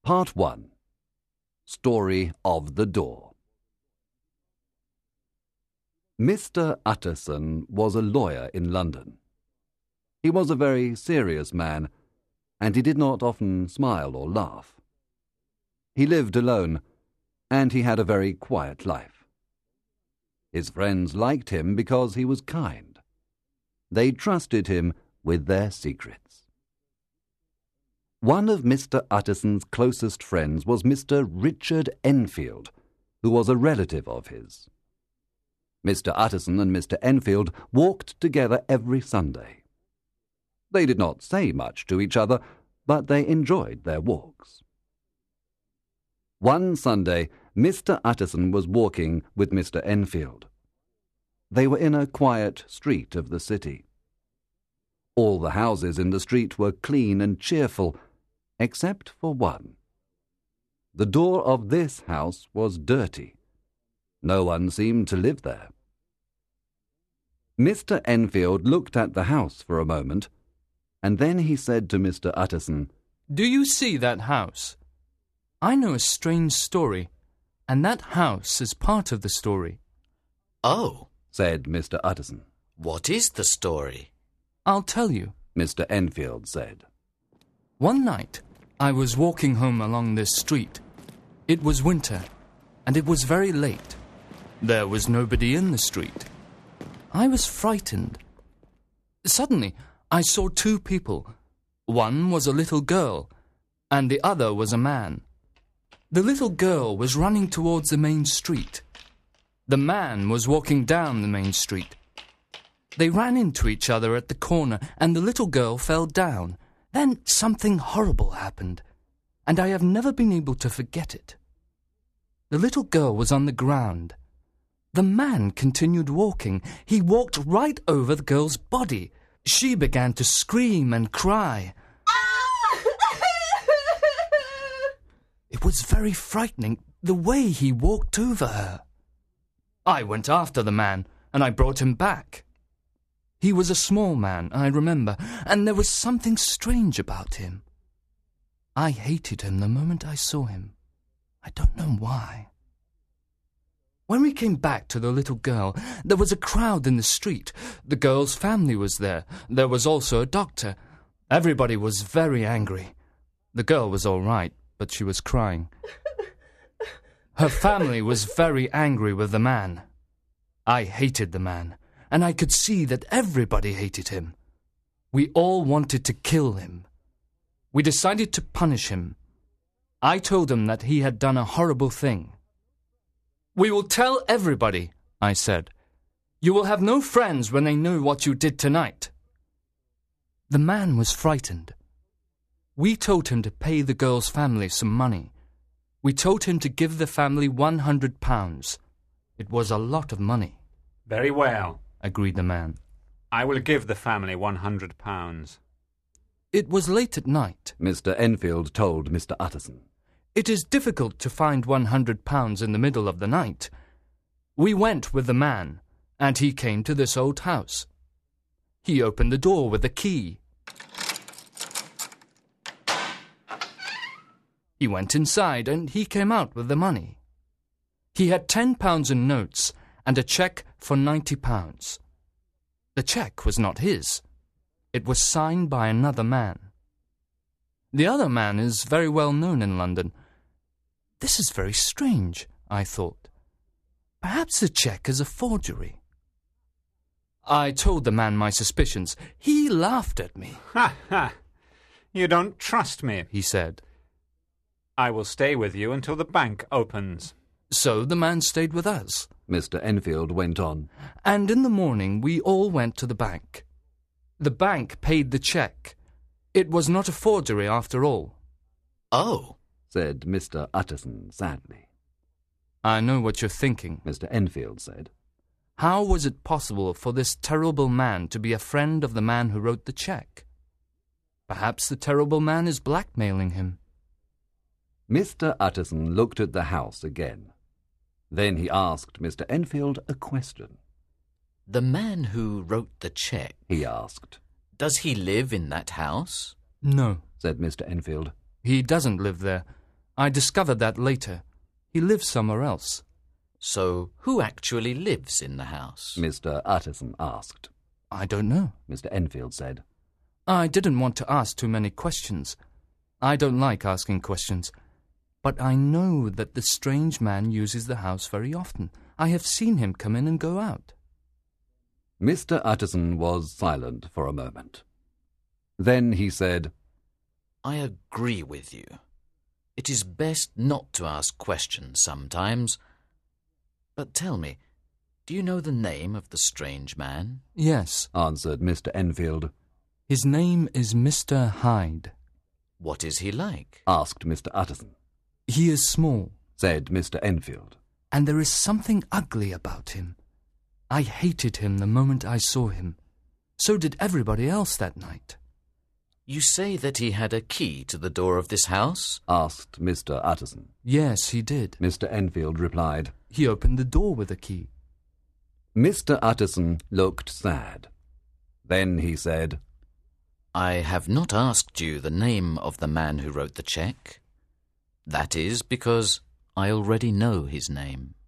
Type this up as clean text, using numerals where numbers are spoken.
Part 1. Story of the Door. Mr. Utterson was a lawyer in London. He was a very serious man, and he did not often smile or laugh. He lived alone, and he had a very quiet life. His friends liked him because he was kind. They trusted him with their secrets. One of Mr. Utterson's closest friends was Mr. Richard Enfield, who was a relative of his. Mr. Utterson and Mr. Enfield walked together every Sunday. They did not say much to each other, but they enjoyed their walks. One Sunday, Mr. Utterson was walking with Mr. Enfield. They were in a quiet street of the city. All the houses in the street were clean and cheerful, except for one. The door of this house was dirty. No one seemed to live there. Mr. Enfield looked at the house for a moment, and then he said to Mr. Utterson, "Do you see that house? I know a strange story, and that house is part of the story." "Oh," said Mr. Utterson. "What is the story?" "I'll tell you," Mr. Enfield said. "One night I was walking home along this street. It was winter, and it was very late. There was nobody in the street. I was frightened. Suddenly, I saw two people. One was a little girl, and the other was a man. The little girl was running towards the main street. The man was walking down the main street. They ran into each other at the corner, and the little girl fell down. Then something horrible happened, and I have never been able to forget it. The little girl was on the ground. The man continued walking. He walked right over the girl's body. She began to scream and cry. It was very frightening, the way he walked over her. I went after the man, and I brought him back. He was a small man, I remember, and there was something strange about him. I hated him the moment I saw him. I don't know why. When we came back to the little girl, there was a crowd in the street. The girl's family was there. There was also a doctor. Everybody was very angry. The girl was all right, but she was crying. Her family was very angry with the man. I hated the man, and I could see that everybody hated him. We all wanted to kill him. We decided to punish him. I told him that he had done a horrible thing. "We will tell everybody," I said. "You will have no friends when they know what you did tonight." The man was frightened. We told him to pay the girl's family some money. We told him to give the family £100. It was a lot of money. "Very well," agreed the man. "I will give the family £100. It was late at night. Mr. Enfield told Mr. Utterson. It is difficult to find £100 in the middle of the night. We went with the man, and he came to this old house. He opened the door with a key. He went inside, and he came out with the money. He had £10 in notes and a cheque for £90. The cheque was not his. It was signed by another man. The other man is very well known in London. This is very strange, I thought. Perhaps the cheque is a forgery. I told the man my suspicions. He laughed at me. "Ha, ha! You don't trust me," he said. "I will stay with you until the bank opens." So the man stayed with us. Mr. Enfield went on. And in the morning we all went to the bank. The bank paid the cheque. It was not a forgery after all. "Oh," said Mr. Utterson sadly. "I know what you're thinking," Mr. Enfield said. "How was it possible for this terrible man to be a friend of the man who wrote the cheque? Perhaps the terrible man is blackmailing him." Mr. Utterson looked at the house again. Then he asked Mr. Enfield a question. "The man who wrote the cheque," he asked. "does he live in that house?" "No," said Mr. Enfield. "He doesn't live there. I discovered that later. He lives somewhere else. So, who actually lives in the house? Mr. Utterson asked. I don't know. Mr. Enfield said. I didn't want to ask too many questions. I don't like asking questions. But I know that the strange man uses the house very often. I have seen him come in and go out. Mr. Utterson was silent for a moment. Then he said, I agree with you. It is best not to ask questions sometimes. But tell me, do you know the name of the strange man? Yes, answered Mr. Enfield. his name is Mr. Hyde. What is he like? Asked Mr. Utterson. He is small, Said Mr. Enfield. and there is something ugly about him. I hated him the moment I saw him. So did everybody else that night. You say that he had a key to the door of this house? Asked Mr. Utterson. Yes, he did. Mr. Enfield replied. He opened the door with a key. Mr. Utterson looked sad. Then he said, I have not asked you the name of the man who wrote the cheque. That is because I already know his name.